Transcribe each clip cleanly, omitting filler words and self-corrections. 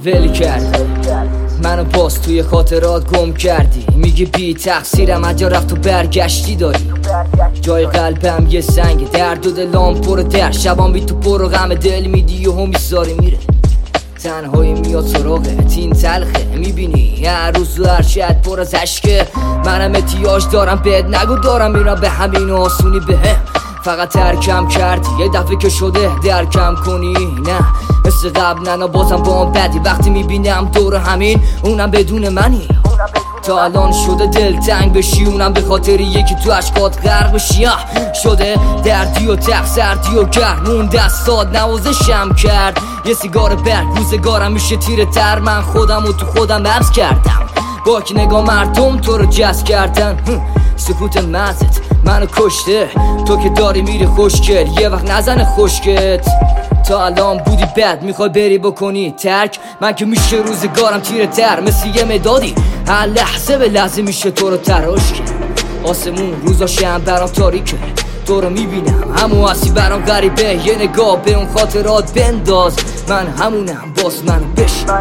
ول کردی منو باز توی خاطرات گم کردی. میگی بی تقصیرم اجا رفت و برگشتی داری. جای قلبم یه سنگ درد و دلام پر در شبام بی تو پر و غم دل میدی و هم میذاری میره. تنهایی میاد سراغت این تلخه میبینی هر روز و هر شب پر از عشقه. منم احتیاج دارم بهت نگو دارم میرم به همین آسونی بهم. فقط ترکم کردی یه دفعه که شده درکم کنی. نه مثل قبل نه بازم با هم بدی. وقتی میبینم دور همین اونم بدون منی. تا الان شده دلتنگ بشی اونم به خاطر یکی تو عشقات غرق بشی. شده دردی و تق سردی و گرم اون دستات نوازشم کرد. یه سیگار برگ روزگارم میشه تیره تر. من خودم و تو خودم حبس کردم با که نگاه مردم تو رو جذب کردن. سکوت مزت منو کشته تو که داری میری خوشگل یه وقت نزنه خشکت. تا الان بودی بد میخوای بری بکنی ترک. من که میشه روزگارم تیره تر مثل یه مدادی. هر لحظه به لحظه میشه تو رو تراش کرد. آسمون روزاشم برام تاریکه تو رو میبینم همون هستی برام غریبه. یه نگاه به اون خاطرات بنداز من همونم باز منو بشناس.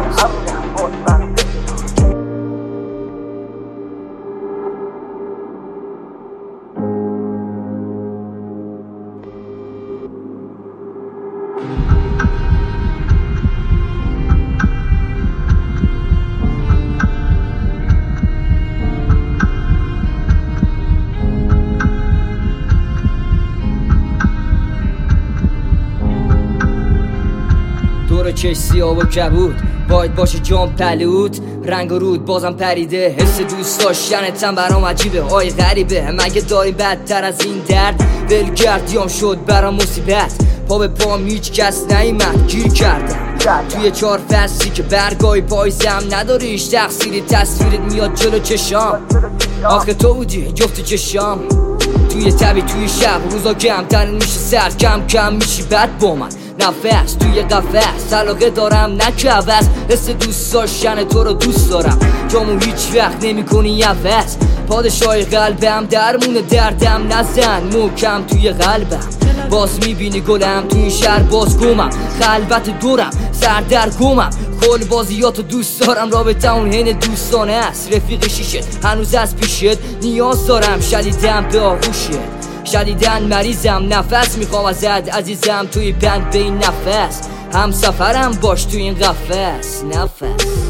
دور چش سیاه و کبود باید باشه جام پلود. رنگ و رود بازم پریده حس دوست داشتنتم برام عجیبه. آی غریبه مگه داری بدتر از این درد. ولگردیام شد برام مصیبت. پا به پام هیچ کس نیامد گیر کردم توی 4 فصلی که برگای پایزم نداریش تقصیری. تصویرت میاد جلو چشام آخه تو بودی جفت چشام. توی تبی توی شب روزا کمتر میشه سرد کم کم میشی بد با من. نفس توی قفس علاقه دارم نکوز. حس دوست داشتن تو رو دوست دارم جامو هیچ وقت نمی کنی عوض. پادشاه قلبم درمون دردم نزن محکم توی قلبم. باز میبینی گلم توی این شهر باز گمم. خلوت دورم سر در گمم. کل بازیاتو دوست دارم رابطه اون حین دوستانه است. رفیق شیشت هنوز از پیشت نیاز دارم شدیدم به آغوشت. شدیدن مریضم نفس میخوام ازت عزیزم توی بند به این نفس. هم سفرم باش توی این قفس نفس.